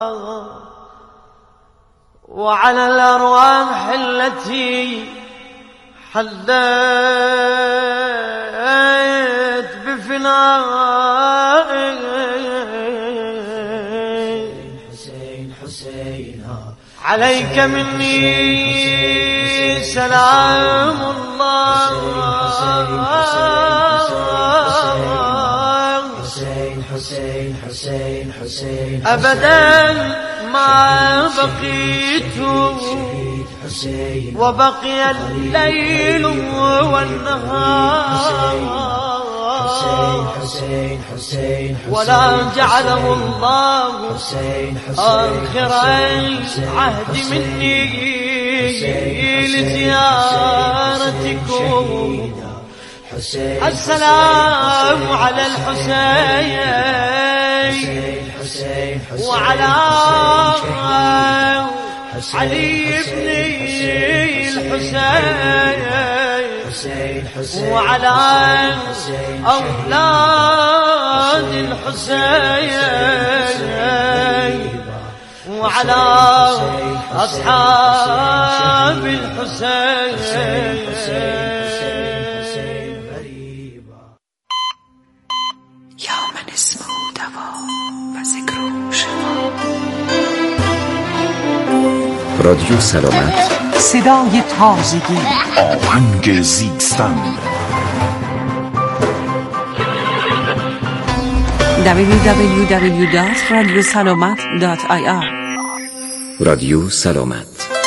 وعلى الأرواح التي حلت بفناء عليك مني سلام الله أبدا ما بقيت وبقي الليل والنهار ولا جعله الله آخر عهد مني لزيارتكم. السلام على الحسين وعلى علي بن الحسين وعلى أولاد الحسين وعلى أصحاب الحسين. یا من اسمه دوا و ذکر شما. رادیو سلامت، صدای تازگی، آهنگ زیستن. www.radiosalamat.ir. رادیو سلامت.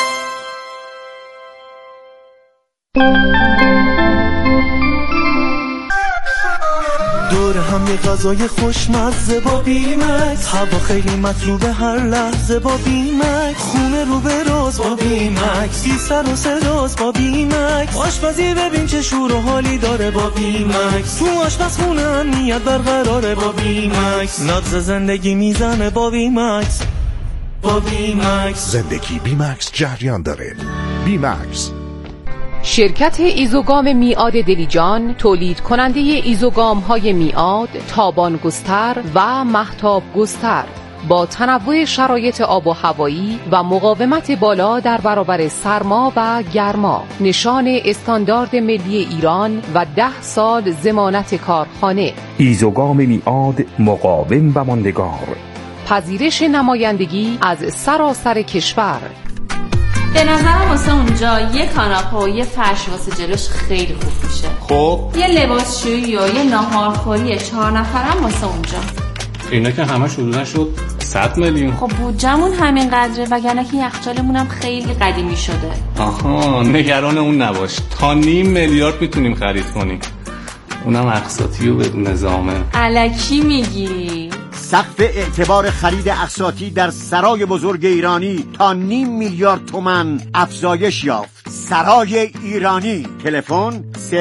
دور هم یه غذای خوشمزه با بیمکس، هوا خیلی مطلوبه هر لحظه با بیمکس، خونه رو به راز با بیمکس، بی سر و صداست با بیمکس، آشپزی ببین چه شور و حالی داره با بیمکس، تو آشپزخونه امنیت برقراره با بیمکس، نبض زندگی میزنه با بیمکس. با بیمکس زندگی بیمکس جریان داره. بیمکس شرکت ایزوگام میعاد دلیجان تولید کننده ایزوگام های میعاد، تابان گستر و مهتاب گستر با تنوع شرایط آب و هوایی و مقاومت بالا در برابر سرما و گرما، نشان استاندارد ملی ایران و 10 سال ضمانت کارخانه. ایزوگام میعاد، مقاوم و ماندگار. پذیرش نمایندگی از سراسر کشور. به نظرم واسه اونجا یه کاناپه و یه فرش واسه جلوش خیلی خوب میشه. خب یه لباسشویی و یه ناهارخوری 4 نفرم واسه اونجا. اینا که همه حدوداً شد 100 میلیون. خب بودجمون همین قدره، وگرنه که یخچالمون هم خیلی قدیمی شده. آها، نگران اون نباش، تا 5 میلیارد میتونیم خرید کنیم، اونم اقساطی و بدون نظامه. الکی میگی؟ سقف اعتبار خرید اقساطی در سرای بزرگ ایرانی تا 5 میلیارد تومان افزایش یافت. سرای ایرانی، تلفن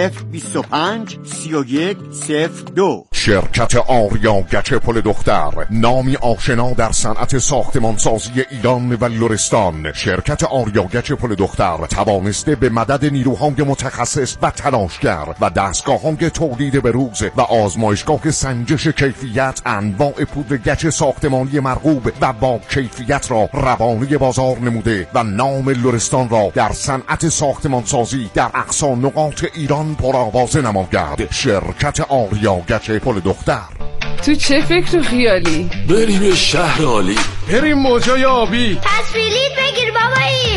025 31 02. شرکت آریا گچ پل دختر، نامی آشنا در صنعت ساختمانسازی ایران و لرستان. شرکت آریا گچ پل دختر توانسته به مدد نیروهای متخصص و تلاشگر و دستگاه‌های تولید بروز و آزمایشگاه سنجش کیفیت انواع پودر گچ ساختمانی مرغوب و با کیفیت را روانه بازار نموده و نام لرستان را در صنعت ساختمانسازی در اقصا نقاط ایران پرآوازه نماید. شرکت آریا گچ پل دختر. تو چه فکر و خیالی؟ بریم شهر عالی، بریم موجای آبی، پس بلیط بگیر بابایی.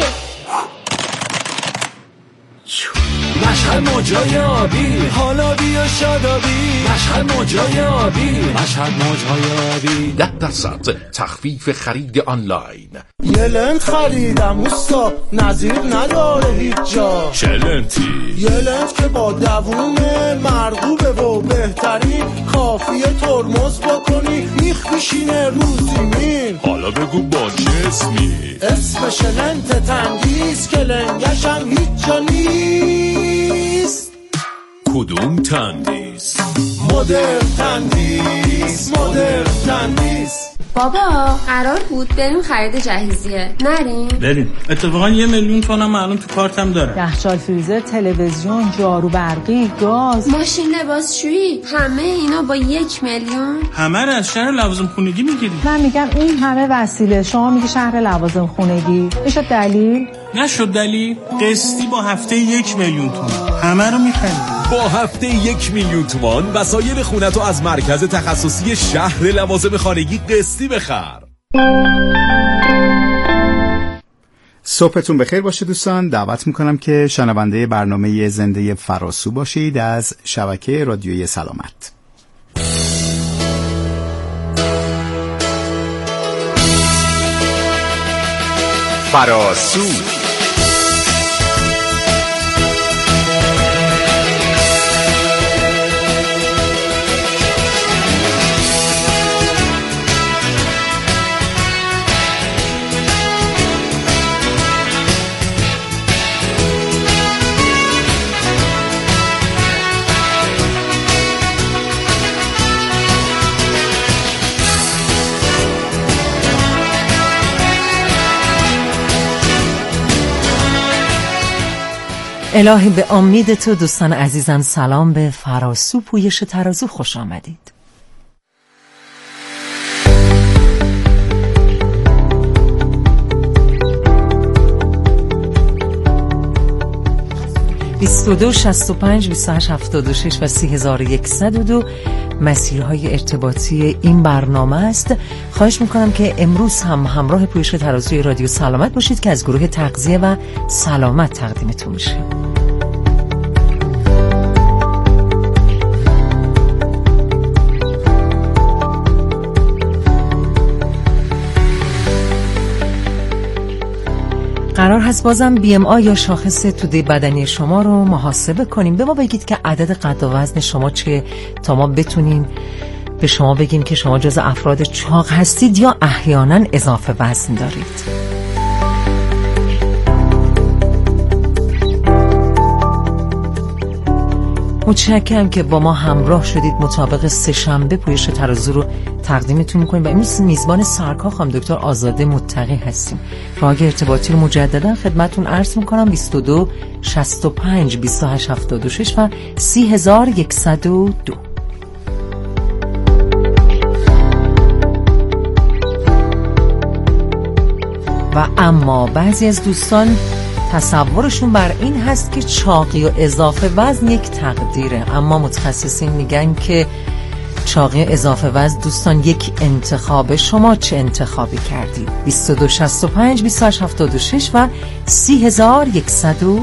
مشهد موجای آبی، حالا بیا شادابی، مشهد موجای آبی، مشهد موجای آبی. 10% تخفیف خرید آنلاین. یه لنت خریدم اوستا، نظیر نداره هیچ جا. چه لنتی؟ یه لنت که با دووم مرغوبه و بهترین، کافیه ترمز بکنی میخ میشینه رو زمین. حالا بگو با چه اسمی؟ اسمش لنت تندیس که لنگشم هیچ جا نیست. کدوم تندیس؟ مدرن تندیس، مدرن تندیس. بابا قرار بود بریم خرید جهیزیه، نریم؟ بریم. اتفاقا 1 میلیون تومنم الان تو کارتم داره. یخچال، فریزر، تلویزیون، جارو برقی، گاز، ماشین لباسشویی، همه اینا با 1 میلیون؟ همه رو از شهر لوازم خونگی میگیری. من میگم این همه وسیله، شما میگی شهر لوازم خونگی. میشه دلیل؟ نشد دلیل. قسطی با هفته 1 میلیون تومان همه رو میخریم. با هفته 1 میلیون تومان وسایل خونتو از مرکز تخصصی شهر لوازم خانگی قسطی بخر. صبحتون بخیر باشه دوستان. دعوت میکنم که شنونده برنامه زنده فراسو باشید از شبکه رادیوی سلامت. فراسو الهی به امید تو دوستان عزیزم سلام به فراسو پویش ترازو، خوش آمدید. (22 65 28 76 و 3102) مسیرهای ارتباطی این برنامه است. خواهش میکنم که امروز هم همراه پویش ترازوی رادیو سلامت باشید که از گروه تغذیه و سلامت تقدیمتون میشه. قرار هست بازم BMI یا شاخص توده بدنی شما رو محاسبه کنیم. به ما بگید که عدد قد و وزن شما چیه تا ما بتونیم به شما بگیم که شما جز افراد چاق هستید یا احیانا اضافه وزن دارید. متشکرم که با ما همراه شدید. مطابق سه‌شنبه پویش ترازو رو تقدیمتون میکنیم و امروز میزبان سرکار خانم دکتر آزاده متقی هستیم. راه ارتباطی رو مجددا خدمتتون عرض میکنم: 22 65 28 76 و 3102. و اما بعضی از دوستان تصورشون بر این هست که چاقی و اضافه وزن یک تقدیره، اما متخصصین میگن که چاقی و اضافه وزن دوستان یک انتخاب. شما چه انتخابی کردید؟ 22 65 28 76 و 3102.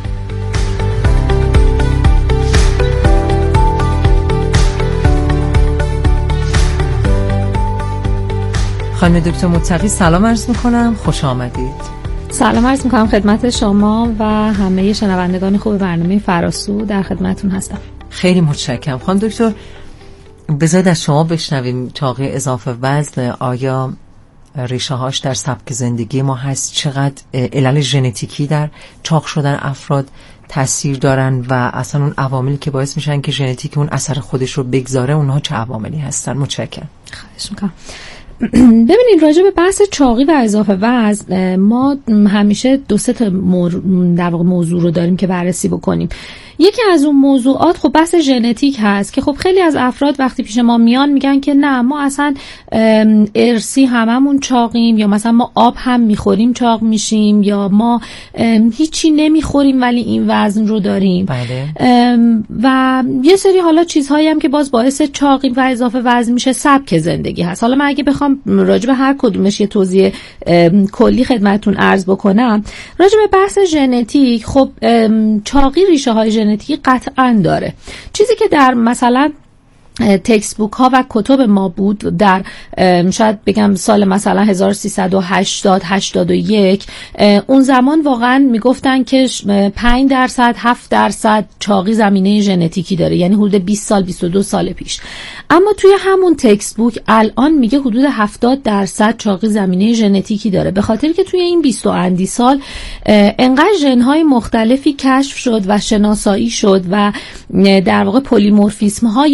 خانم دکتر متقی سلام عرض میکنم، خوش آمدید. سلام عرض میکنم خدمت شما و همه شنوندگان خوب برنامه فراسو، در خدمتون هستم. خیلی متشکرم. خانم دکتر بذارید از شما بشنویم چاقی اضافه وزن آیا ریشه هاش در سبک زندگی ما هست؟ چقدر علل ژنتیکی در چاق شدن افراد تاثیر دارن و اصلا اون عواملی که باعث میشن که ژنتیک اون اثر خودش رو بگذاره اونها چه عواملی هستن؟ متشکرم. خواهش میکنم. ببینید راجع به بحث چاقی و اضافه وزن ما همیشه 2-3 تا در واقع موضوع رو داریم که بررسی بکنیم. یکی از اون موضوعات خب بحث ژنتیک هست که خب خیلی از افراد وقتی پیش ما میان میگن که نه ما اصلا ارثی هممون چاقیم، یا مثلا ما آب هم میخوریم چاق میشیم، یا ما هیچی نمیخوریم ولی این وزن رو داریم. بله. و یه سری حالا چیزهایی هم که باز باعث چاقی و اضافه وزن میشه سبک زندگی هست. حالا من اگه بخوام راجع به هر کدومش یه توضیح کلی خدمتتون عرض بکنم، راجع به بحث ژنتیک خب چاقی ریشه های ژنتیکی قطعاً داره. چیزی که در مثلا تکست بوک ها و کتب ما بود در شاید بگم سال مثلا 1380 81 اون زمان واقعا میگفتن که 5% 7% چاقی زمینه ژنتیکی داره، یعنی حدود 20 سال 22 سال پیش. اما توی همون تکست بوک الان میگه حدود 70% چاقی زمینه ژنتیکی داره، به خاطر که توی این 20 اندی سال انقدر ژن‌های مختلفی کشف شد و شناسایی شد و در واقع پلیمورفیسم های ژنی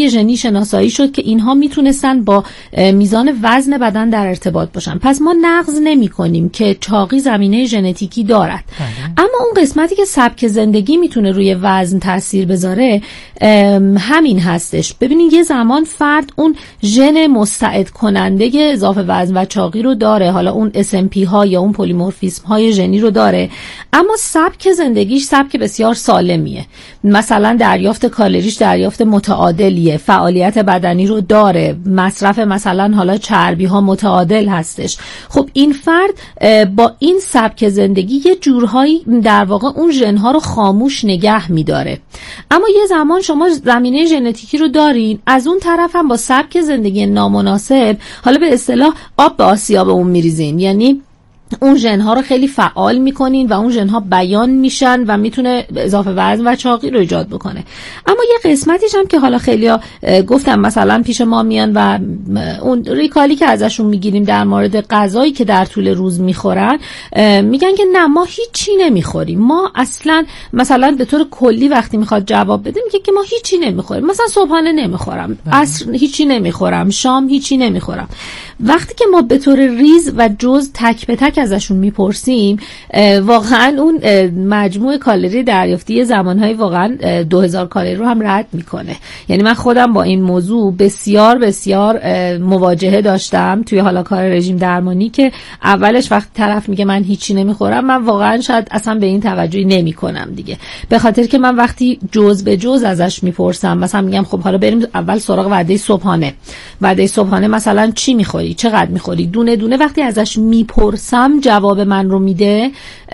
شناسایی شد که اینها میتونستن با میزان وزن بدن در ارتباط باشن. پس ما نقض نمی کنیم که چاقی زمینه ژنتیکی دارد. اما اون قسمتی که سبک زندگی میتونه روی وزن تاثیر بذاره همین هستش. ببینید یه زمان فرد اون ژن مستعد کننده اضافه وزن و چاقی رو داره، حالا اون SMP ها یا اون پلیمورفیسم های ژنی رو داره، اما سبک زندگیش سبک بسیار سالمیه. مثلا دریافت کالریش دریافت متعادلیه، فعالیت بدنی رو داره، مصرف مثلا حالا چربی ها متعادل هستش. خب این فرد با این سبک زندگی یه جورهایی در واقع اون ژن ها رو خاموش نگه میداره. اما یه زمان شما زمینه ژنتیکی رو دارین، از اون طرف هم با سبک زندگی نامناسب حالا به اصطلاح آب به آسیاب اون میریزین، یعنی اون ژن‌ها رو خیلی فعال میکنین و اون ژن‌ها بیان میشن و میتونه اضافه وزن و چاقی رو ایجاد بکنه. اما یه قسمتیش هم که حالا خیلیا گفتم مثلا پیش ما میان و اون ریکالی که ازشون میگیریم در مورد غذایی که در طول روز میخورن، میگن که نه ما هیچی نمیخوریم، ما اصلا مثلا به طور کلی وقتی میخواد جواب بده میگه که ما هیچی نمیخوریم، مثلا صبحانه نمیخورم، عصر هیچی نمیخورم، شام هیچی نمیخورم. وقتی که ما به طور ریز و جز تک به تک ازشون میپرسیم، واقعا اون مجموع کالری دریافتی زمانهای واقعا 2000 کالری رو هم رد میکنه. یعنی من خودم با این موضوع بسیار بسیار مواجهه داشتم توی حالا کار رژیم درمانی، که اولش وقتی طرف میگه من هیچی نمیخورم، من واقعا شاید اصلا به این توجهی نمیکنم دیگه، به خاطر که من وقتی جز به جز ازش میپرسم، مثلا میگم خب حالا بریم اول سراغ وعده صبحانه. وعده صبحانه مثلا چی میخوری، چقدر میخوری، دونه دونه وقتی ازش میپرسم جواب من رو میده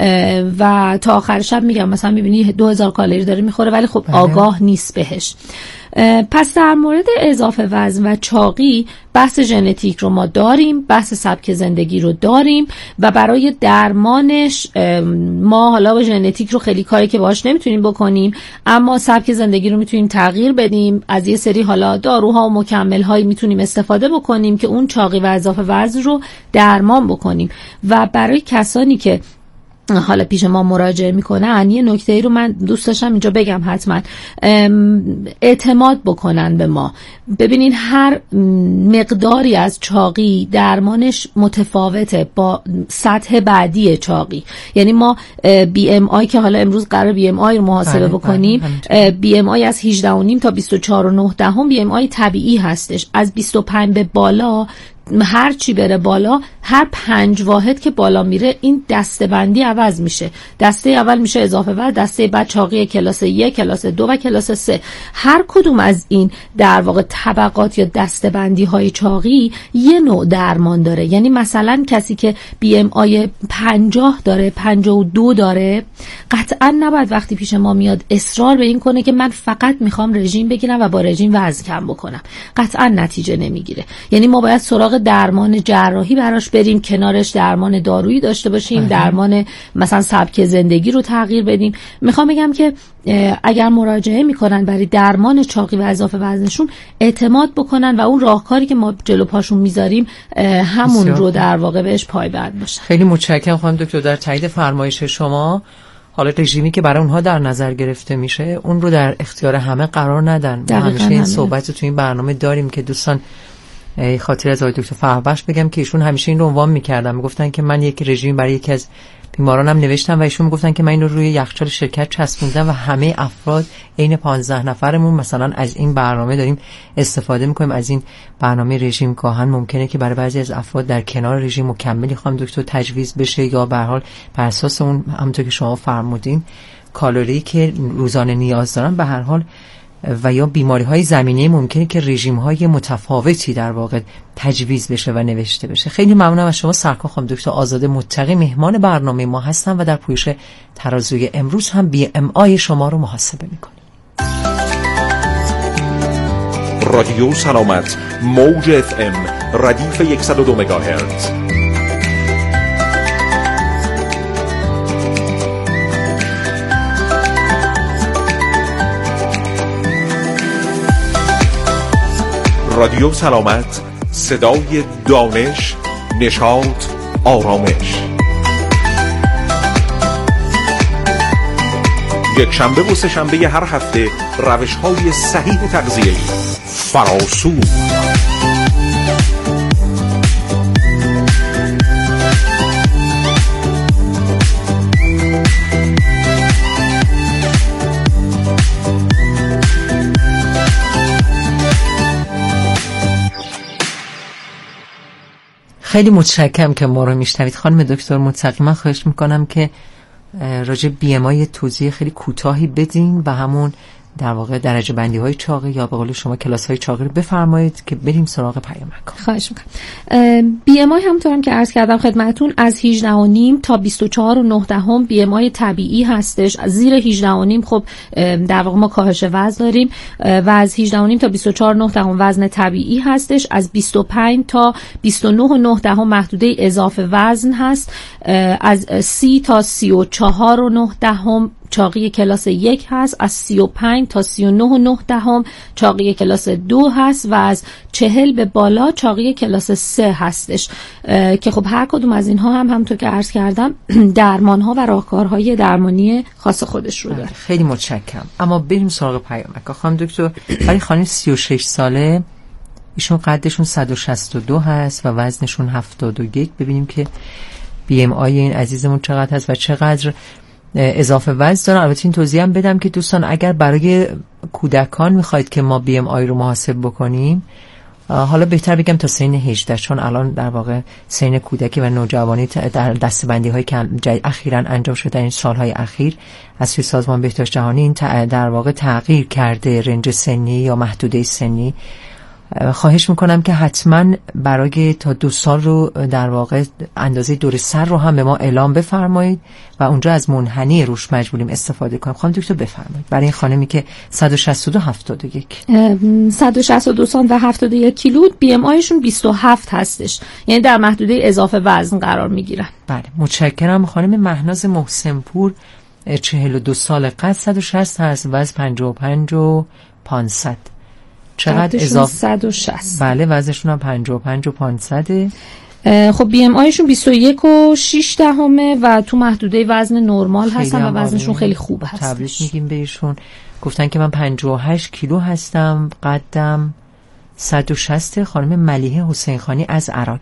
و تا آخر شب میگم مثلا میبینی 2000 کالری داره میخوره ولی خب آگاه نیست بهش. پس در مورد اضافه وزن و چاقی بحث ژنتیک رو ما داریم، بحث سبک زندگی رو داریم و برای درمانش ما حالا ژنتیک رو خیلی کاری که باهاش نمیتونیم بکنیم، اما سبک زندگی رو میتونیم تغییر بدیم. از یه سری حالا داروها و مکمل‌هایی میتونیم استفاده بکنیم که اون چاقی و اضافه وزن رو درمان بکنیم. و برای کسانی که حالا پیش ما مراجعه میکنن، یه نکته‌ای رو من دوست داشتم اینجا بگم، حتما اعتماد بکنن به ما. ببینین هر مقداری از چاقی درمانش متفاوته با سطح بعدی چاقی. یعنی ما BMI که حالا امروز قرار BMI رو محاسبه بکنیم، BMI از 18.5 تا 24.9 BMI طبیعی هستش. از 25 به بالا هر چی بره بالا، هر 5 واحد که بالا میره این دسته بندی عوض میشه. دسته اول میشه اضافه وزن، دسته بعد چاقی کلاس 1، کلاس 2 و کلاس 3. هر کدوم از این در واقع طبقات یا دسته بندی های چاقی یه نوع درمان داره. یعنی مثلا کسی که BMI 50 داره، 52 داره، قطعا نباید وقتی پیش ما میاد اصرار به این کنه که من فقط میخوام رژیم بگیرم و با رژیم وزن کم بکنم. قطعا نتیجه نمیگیره. یعنی ما باید سراغ درمان جراحی براش بریم، کنارش درمان دارویی داشته باشیم، درمان مثلا سبک زندگی رو تغییر بدیم. میخوام بگم که اگر مراجعه میکنن برای درمان چاقی و اضافه وزنشون، اعتماد بکنن و اون راهکاری که ما جلو پاشون میذاریم همون رو در واقع بهش پایبند باشن. خیلی متشکرم خانم دکتر. در تایید فرمایش شما، حالا رژیمی که برای اونها در نظر گرفته میشه اون رو در اختیار همه قرار ندن. ما همیشه این صحبت رو تو این برنامه داریم که دوستان خاطر از آقای دکتر فرهبخش بگم که ایشون همیشه این رو عنوان می‌کردن، میگفتن که من یک رژیم برای یکی از بیمارانم نوشتم و ایشون میگفتن که من این رو روی یخچال شرکت چسبوندم و همه افراد عین 15 نفرمون مثلا از این برنامه داریم استفاده می‌کنیم، از این برنامه رژیم. گاهن ممکنه که برای بعضی از افراد در کنار رژیم مکملی خانم دکتر تجویز بشه یا به هر حال بر اساس اون همونطور که شما فرمودین کالری که روزانه نیاز دارن به هر حال، و یا بیماری‌های زمینی ممکنه که رژیم‌های متفاوتی در واقع تجویز بشه و نوشته بشه. خیلی ممنونم از شما سرکار خانم دکتر آزاده متقی، مهمان برنامه ما هستن و در پویش ترازوی امروز هم BMI شما رو محاسبه می‌کنیم. رادیو سلامت، موج FM، ردیف 102 مگاهرتز. رادیو سلامت، صدای دانش، نشاط، آرامش. یک شنبه و سه شنبه هر هفته روش‌های صحیح تغذیه‌ای، فراسو. خیلی متشکرم که ما رو میشنوید. خانم دکتر متقی، من خواهش میکنم که راجع BMI توضیح خیلی کوتاهی بدین و همون در واقع درجه بندی های چاقی یا به قول شما کلاس های چاقی رو بفرمایید که بریم سراغ پیامک. خواهش میکنم. BMI همونطورم که عرض کردم خدمتتون از 18.5 تا 24.9 BMI طبیعی هستش. از زیر 18.5 خب در واقع ما کاهش وزن داریم و از 18.5 تا 24.9 وزن طبیعی هستش. از 25 تا 29.9 محدوده اضافه وزن هست. از 30 تا 34.9 چاقی کلاس 1 هست. از 35 تا 39.9 چاقی کلاس 2 هست و از 40 به بالا چاقی کلاس 3 هستش که خب هر کدوم از اینها هم همونطور که عرض کردم درمان‌ها و راهکارهای درمانی خاص خودش رو داره. خیلی متشکرم. اما بریم سراغ پیامک. خانم دکتر، برای خانم 36 ساله، ایشون قدشون 162 هست و وزنشون 71. ببینیم که BMI این عزیزمون چقدر هست و چقدر اضافه وزن دارن. البته این توضیح هم بدم که دوستان اگر برای کودکان میخواید که ما BMI رو محاسب بکنیم، حالا بهتر بگم تا سن 18، چون الان در واقع سن کودکی و نوجوانی در دسته‌بندی هایی که اخیراً انجام شده این سالهای اخیر از سوی سازمان بهداشت جهانی این در واقع تغییر کرده رنج سنی یا محدوده سنی. خواهش میکنم که حتما برای تا 2 سال رو در واقع اندازه دور سر رو هم به ما اعلام بفرمایید و اونجا از منحنی روش مجبوریم استفاده کنیم. خانم دکتر بفرمایید برای این خانمی که 162 71 162 سانت و 71 کیلو BMI شون 27 هستش، یعنی در محدوده اضافه وزن قرار میگیرن. بله متشکرم. خانم مهناز محسنپور 42 سال، قد 160 هست، وزن 55 و 500. چقدر اضافه؟ 160. بله وزنشون هم 55 و 500. خب BMI شون 21 و 6 دهمه و تو محدوده وزن نرمال هستن و وزنشون خیلی خوب هست. تبریک میگیم بهشون. گفتن که من 58 کیلو هستم، قدم 160. خانم ملیحه حسین خانی از عراق،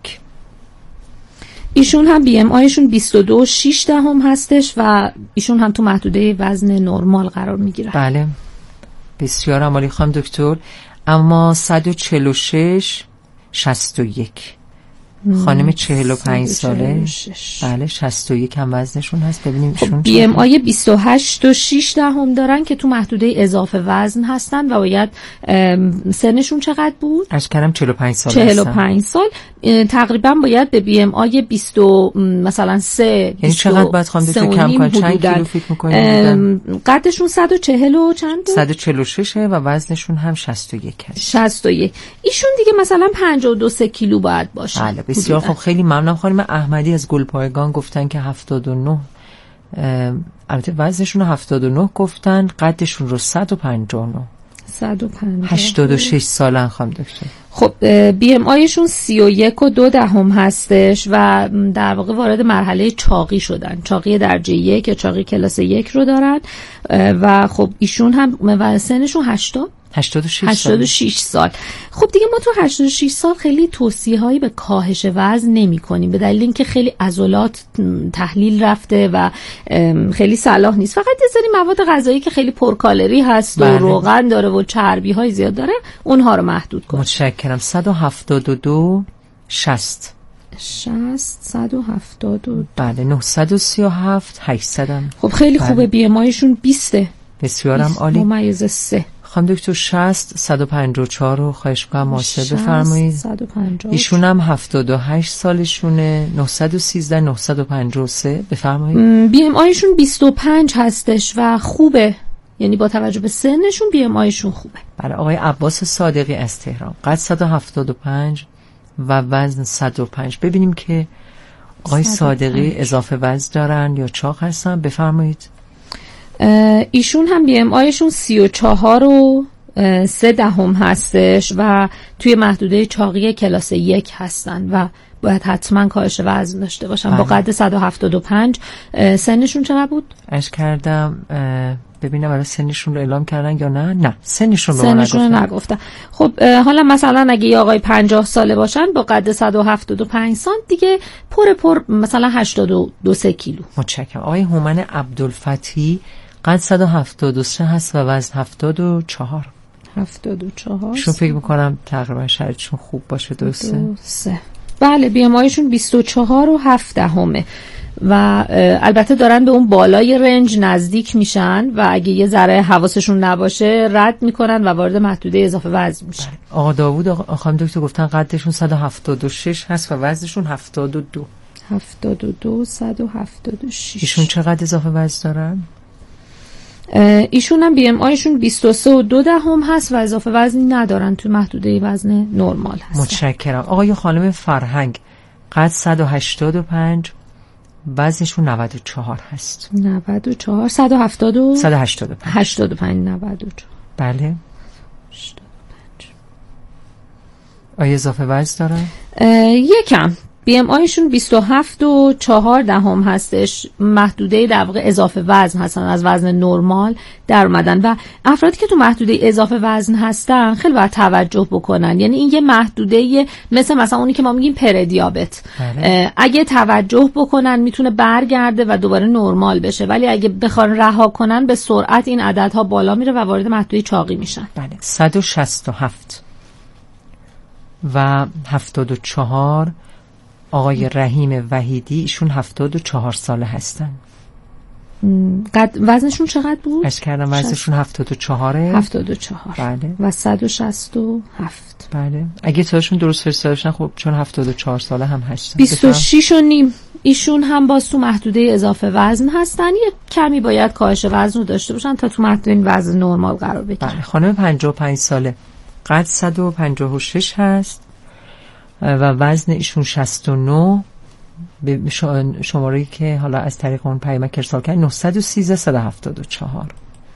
ایشون هم BMI شون 22 و 6 دهم هستش و ایشون هم تو محدوده وزن نرمال قرار میگیرن. بله بسیار عالی خانم دکتر. اما 146 61 خانم 45 ساله، بله 61 هم وزنشون هست. ببینیم ایشون BMI 28 و 6 دهم دارن که تو محدوده اضافه وزن هستن و باید سنشون چقدر بود؟ اشکرم 45 سال 45 سال تقریبا باید به BMI 20 مثلا 3 یعنی چقدر باید خانم دکتر کم کنن؟ چند کیلو فکر می‌کنید؟ قدشون 140 و چند بود؟ 146 و وزنشون هم 61 هست. 61. ایشون دیگه مثلا 52 کیلو باید باشه. بله بسیار خب. خیلی ممنونم. خانم احمدی از گلپایگان گفتن که 79، البته وزنشون رو 79 گفتن، قدشون رو 159. 86 سالن خانم دکتر. خب BMI شون 31 و 2 دهم هستش و در واقع وارد مرحله چاقی شدن، چاقی درجه 1 یا چاقی کلاس 1 رو دارن و خب ایشون هم و سنشون 86 سال. خب دیگه ما تو 86 سال خیلی توصیه‌هایی به کاهش وزن نمی‌کنیم به دلیل اینکه خیلی عضلات تحلیل رفته و خیلی صلاح نیست. فقط یه سری مواد غذایی که خیلی پرکالری هست و روغن داره و چربی‌های زیاد داره اونها رو محدود کنیم. متشکرم. 172 60 172 بله 937 800 هم. خب خیلی خوبه. BMI شون 20. بسیارم عالی. ممیز 3. خانم دکتر 60 154 رو خواهش می‌کنم محاسبه بفرمایید. 150. ایشون هم 78 سالشونه. 913 953 بفرمایید. BMI شون 25 هستش و خوبه، یعنی با توجه به سنشون BMI شون خوبه. بله آقای عباس صادقی از تهران، قد 175 و وزن 105. ببینیم که آقای صادقی اضافه وزن دارن یا چاق هستن. بفرمایید. ایشون هم BMI شون 34 و 3 دهم هستش و توی محدوده چاقی کلاس 1 هستن و باید حتما کاهش وزن داشته باشن. با قد 175. سنشون چقدر بود؟ عرض کردم ببینم برای سنشون رو اعلام کردن یا نه سنشون رو نگفتن. خب حالا مثلا اگه یه آقای 50 ساله باشن با قد 175 سانت دیگه پر مثلا 82 کیلو. متشکرم. آقای هومن عبدالفتیح قد 173 هست و وزن 74. شون فکر میکنم تقریبا شرایطشون خوب باشه. درسته؟ بله BMIشون 24.7 و البته دارن به اون بالای رنج نزدیک میشن و اگه یه ذره حواسشون نباشه رد میکنن و وارد محدوده اضافه وزن میشن. آقا داوود خانم دکتر گفتن قدشون 176 هست و وزنشون 72. 176. ایشون چقدر اضافه وزن دارن؟ ایشون هم BMIشون 23.2 هست و اضافه وزنی ندارن، تو محدوده وزن نرمال هستن. متشکرم. آقای خانم فرهنگ قد 185 وزنشون 94 هست. 94 185 94. بله. 85. آیا اضافه وزن دارن؟ یکم. BMIشون 27.4 هستش. محدوده در واقع اضافه وزن هستن، از وزن نرمال در اومدن و افرادی که تو محدوده اضافه وزن هستن خیلی باید توجه بکنن. یعنی این یه محدوده مثلا اونی که ما میگیم پردیابت. اگه توجه بکنن میتونه برگرده و دوباره نرمال بشه، ولی اگه بخوان رها کنن به سرعت این عددها بالا میره و وارد محدوده چاقی میشن. بله. 167 و 74 آقای رحیم وحیدی، ایشون 74 ساله هستن. وزنشون چقدر بود؟ اش کردم وزنشون 74. 74. بله. و 167. بله. اگه تاشون درست فرستادشن خب چون 74 ساله هم هستن. 26 و نیم. ایشون هم باز تو محدوده اضافه وزن هستن. یه کمی باید کاهش وزن رو داشته باشن تا تو محدوده وزن نرمال قرار بگیرن. بله. خانم 55 ساله قد 156 هست و وزن ایشون 69 به شماره‌ای که حالا از طریق اون پیامک ارسال کردن 913 174.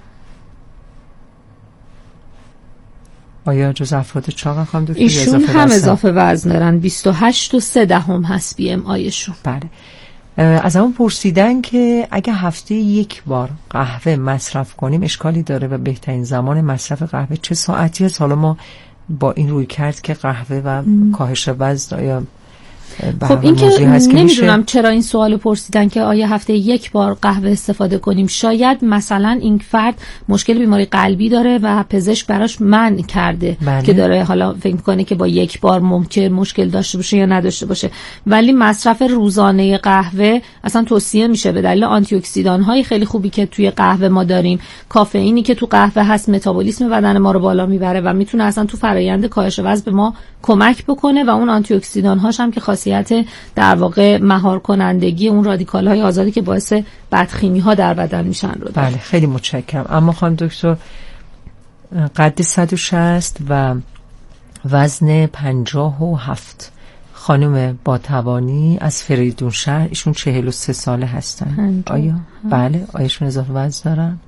آیا جز افراد چاق هم دکتر؟ ایشون هم اضافه وزن دارن. 28.3 هست BMIشون. بله. از همون پرسیدن که اگه هفته یک بار قهوه مصرف کنیم اشکالی داره و بهترین زمان مصرف قهوه چه ساعتی است؟ حالا ما با این روی کرد که قهوه و کاهش وزن آیا خب این که نمیدونم چرا این سوالو پرسیدن که آیا هفته یک بار قهوه استفاده کنیم. شاید مثلا این فرد مشکل بیماری قلبی داره و پزشک براش منع کرده. بله. که داره حالا فکر میکنه که با یک بار ممکن مشکل داشته باشه یا نداشته باشه، ولی مصرف روزانه قهوه اصلا توصیه میشه به دلیل آنتی اکسیدان های خیلی خوبی که توی قهوه ما داریم. کافئینی که تو قهوه هست متابولیسم بدن ما رو بالا میبره و میتونه اصلا تو فرآیند کاهش وزن به ما کمک بکنه و اون آنتی اکسیدان هاش هم که خاصیت در واقع مهار کنندگی اون رادیکال های آزادی که باعث بدخیمی ها در بدن میشن رو داره. بله. خیلی متشکرم. اما خانم دکتر قد 160 و وزن 57 خانم با توانی از فریدون شهر، ایشون 43 ساله هستن. آیا بله آیشون اضافه وزن دارن؟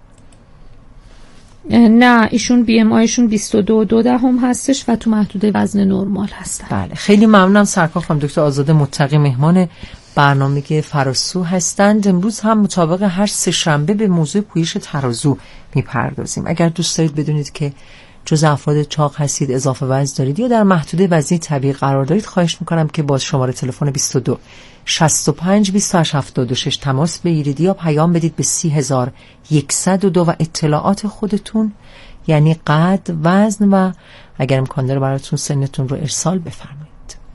نه ایشون BMIشون 22.2 هستش و تو محدوده وزن نرمال هستن. بله. خیلی ممنونم سرکار خانم دکتر آزاده متقی مهمان برنامه فراسو هستند. امروز هم مطابق هر سه شنبه به موضوع پویش ترازو میپردازیم. اگر دوست دارید بدونید که جز افراد چاق هستید، اضافه وزن دارید یا در محدوده وزنی طبیعی قرار دارید، خواهش میکنم که با شماره تلفن 22 65 28 76 تماس بگیرید یا پیام بدید به 30102 و اطلاعات خودتون یعنی قد، وزن و اگر امکان داره براتون سنتون رو ارسال بفرمایید.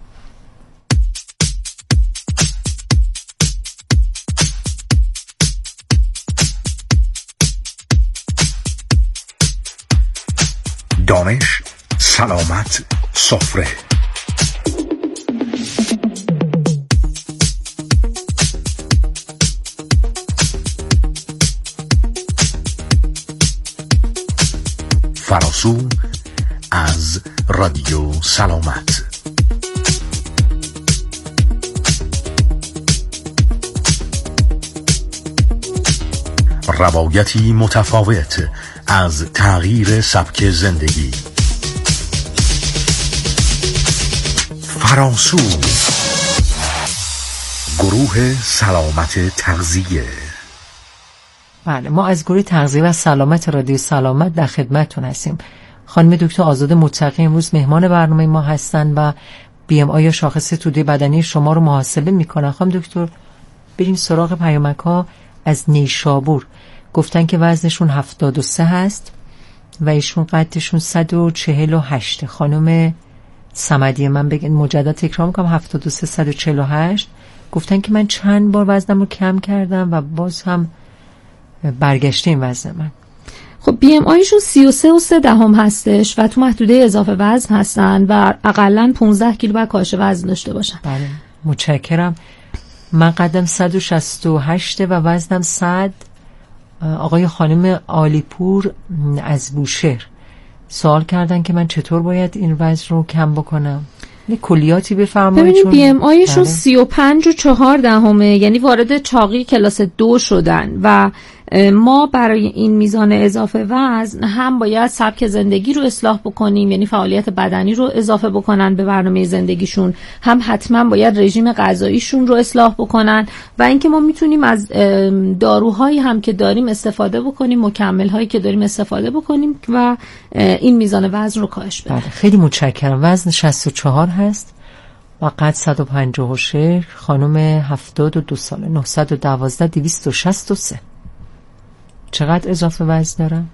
دانش، سلامت، سفره. فراسو از رادیو سلامت. روایتی متفاوت از تغییر سبک زندگی. فراسو، گروه سلامت تغذیه. بله، ما از گروه تغذیه و سلامت رادیو سلامت در خدمتتون هستیم. خانم دکتر آزاده متقی امروز مهمان برنامه ما هستن و BMI یا شاخص توده بدنی شما رو محاسبه میکنن. خانم دکتر بریم سراغ پیامک‌ها. از نیشابور گفتن که وزنشون 73 هست و ایشون قدشون 148. خانم صمدی، من بگین مجدد تکرار میکنم، 73 148. گفتن که من چند بار وزنم رو کم کردم و باز هم برگشته این وزن من. خب BMI شون 33.3 هستش و تو محدوده اضافه وزن هستن و اقلن 15 کیلو باید کاهش وزن داشته باشن. بله متشکرم. من قدم 168 و وزنم 100. آقای خانم عالیپور از بوشهر سوال کردن که من چطور باید این وزن رو کم بکنم. کلیاتی بفرمایید. ببینید BMI شون 35.4 یعنی وارد چاقی کلاس 2 شدن و ما برای این میزان اضافه وزن هم باید سبک زندگی رو اصلاح بکنیم، یعنی فعالیت بدنی رو اضافه بکنن به برنامه زندگیشون، هم حتما باید رژیم غذاییشون رو اصلاح بکنن و اینکه ما میتونیم از داروهایی هم که داریم استفاده بکنیم، مکمل‌هایی که داریم استفاده بکنیم و این میزان وزن رو کاهش بدیم. خیلی متشکرم. وزن 64 هست و قد 156. خانم 72 ساله، 912 263. چقدر اضافه وزن دارم؟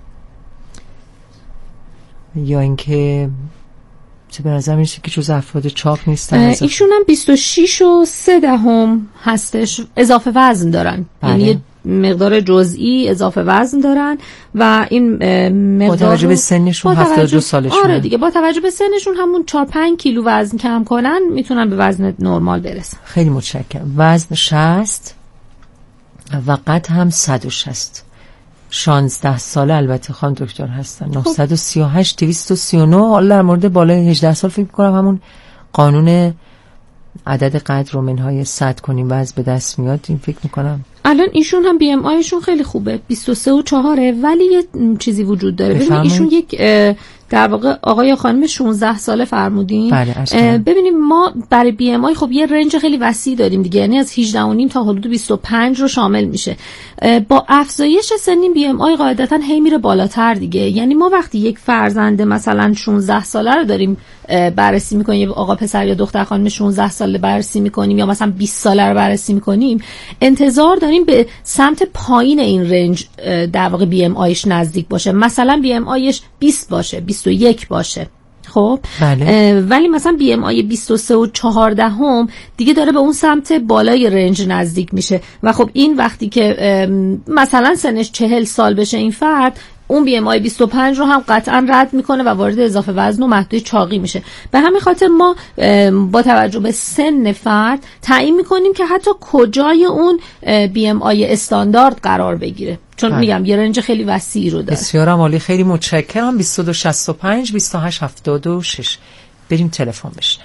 یا اینکه چه به نظر میشه که جز افراد چاق نیستن؟ ایشون هم 26.3 هستش اضافه وزن دارن. بله. یعنی مقدار جزئی اضافه وزن دارن و این مقدار با توجه به سنشون 72 سالشون. آره دیگه، با توجه به سنشون همون 4-5 کیلو وزن کم کنن میتونن به وزن نرمال برسن. خیلی متشکرم. وزن 60 و قد هم 160. 16 ساله البته خانم دکتر هستن. 938 239. حالا در مورد بالای 18 سال فکر کنم همون قانون عدد قد رو منهای 100 کنیم وزن به دست میاد. این فکر میکنم الان ایشون هم BMI شون خیلی خوبه، 23.4 ولی یه چیزی وجود داره. ببینید ایشون یک در واقع آقای یا خانم 16 ساله فرمودین. ببینیم ما برای BMI خب یه رنج خیلی وسیع داریم دیگه، یعنی از 18.5 تا حدود 25 رو شامل میشه. با افزایش سنین BMI قاعدتا هی میره بالاتر دیگه. یعنی ما وقتی یک فرزند مثلا 16 ساله رو داریم بررسی میکنیم، یا آقا پسر یا دختر خانم 16 ساله بررسی میکنیم، یا مثلا 20 ساله رو بررسی میکنیم، انتظار داریم به سمت پایین این رنج در واقع BMIش نزدیک باشه. مثلا BMIش 20 باشه، 21 باشه. خب بله. ولی مثلا BMI 23.4 دیگه داره به اون سمت بالای رنج نزدیک میشه و خب این وقتی که مثلا سنش 40 سال بشه این فرد، اون BMI 25 رو هم قطعا رد میکنه و وارد اضافه وزن و محدوده چاقی میشه. به همین خاطر ما با توجه به سن فرد تعیین میکنیم که حتی کجای اون BMI استاندارد قرار بگیره، چون میگم یه رنج خیلی وسیعی رو داره. بسیار عالی، خیلی متشکرم. 2265 2876. بریم تلفن بشنویم.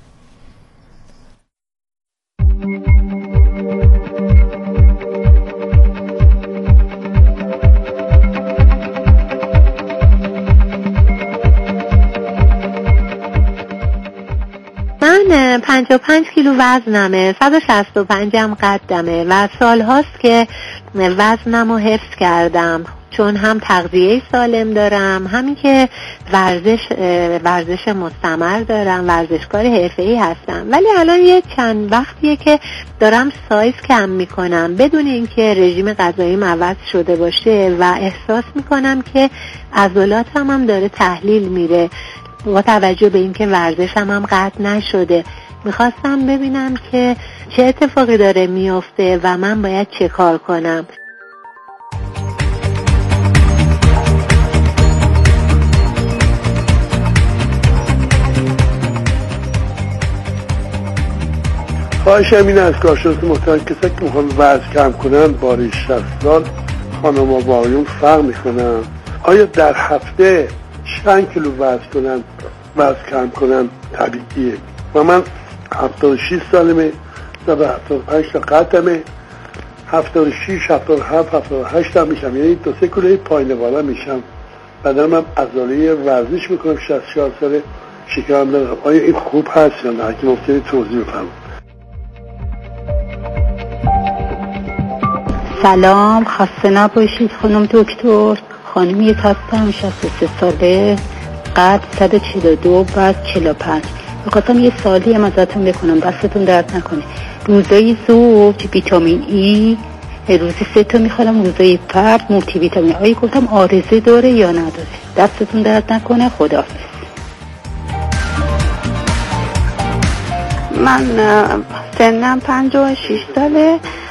من 55 کیلو وزنمه، 165 هم قدمه و سال هاست که وزنم رو حفظ کردم، چون هم تغذیه سالم دارم، همین که ورزش مستمر دارم، ورزشکار حرفه‌ای هستم. ولی الان یه چند وقتیه که دارم سایز کم میکنم بدون اینکه رژیم غذاییم عوض شده باشه و احساس میکنم که عضلاتم هم داره تحلیل میره با توجه به اینکه ورزشم هم قطع نشده. میخواستم ببینم که چه اتفاقی داره میفته و من باید چه کار کنم. خواهشم این از کارشناس محترم کسایی که میخوان وزن کم کنن بالای 60 سال، خانم و آقایون فرق میکنن. آیا در هفته چند کیلو وزن کم کنن طبیعیه؟ و من 76 سالمه، 75 تا قدمه، 76 77 78 هم میشم، یعنی 2-3 کیلوی پایین بالا میشم. بعدم هم عضله ورزش میکنم، 64 ساله، شکرم دارم. آیا این خوب هست یا نه؟ اگه ممکنه توضیح بفرمایید. سلام، خسته نباشید خانم دکتر. خانمیت هستم، 63 ساله، قد 142، وزن 45. می‌خواستم یه سوالی هم ازتون بکنم، دستتون درد نکنه. روزای زوج ویتامین ای روزی 3 تا میخوام، روزای فرد مولتی ویتامین آی گفتم عارضه داره یا نداره؟ دستتون درد نکنه، خداحافظ. من سنم 56 ساله،